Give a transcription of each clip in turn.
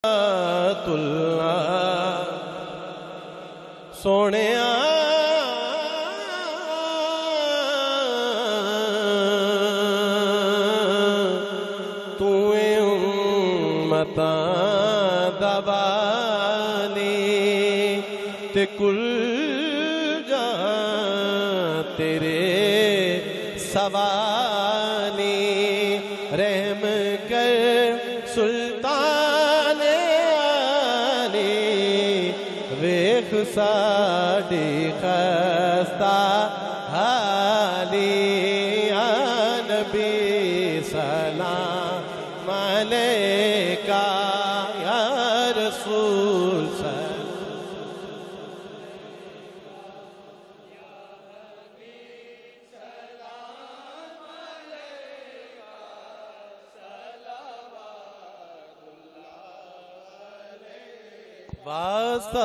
سونے تویں امتاں دبانی تے کل جہاں تیرے سوانی رحم کر سلطان علی ویخ ساڈی خستہ حالی یا نبی سلام علیکہ یا رسول واسطہ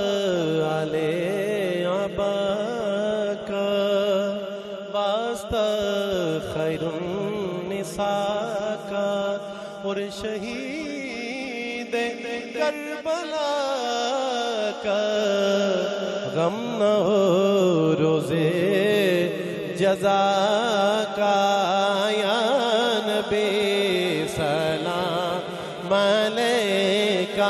علی اباکا واسطہ خیر النساء کا اور شہید کربلا کا غم نہ ہو روزے جزا کا یا نبی سلام علیکہ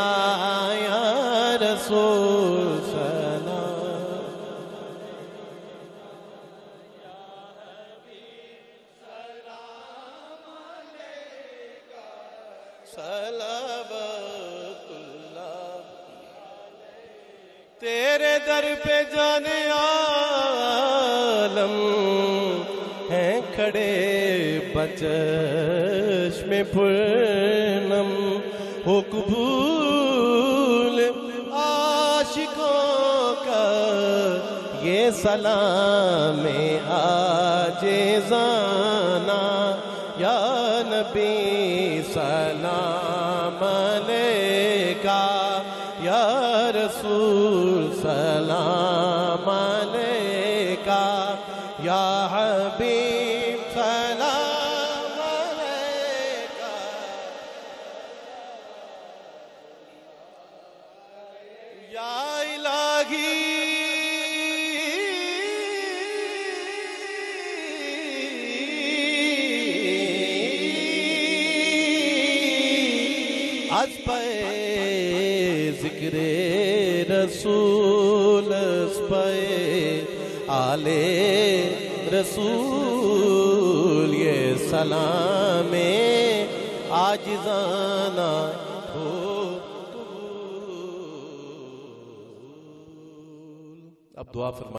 رسول سلام صلوات اللہ تیرے در پہ جانے عالم ہیں کھڑے بچشم پرنم ہو قبول عاشقوں کا یہ سلام عاجزانہ یا نبی سلام علیکہ یا رسول سلام علیکہ یا حبیب سلام علیکہ یا الہی از پہ ذکر رسول از پہ آل رسول یہ سلام عاجزانہ ہو اب دعا فرمائیں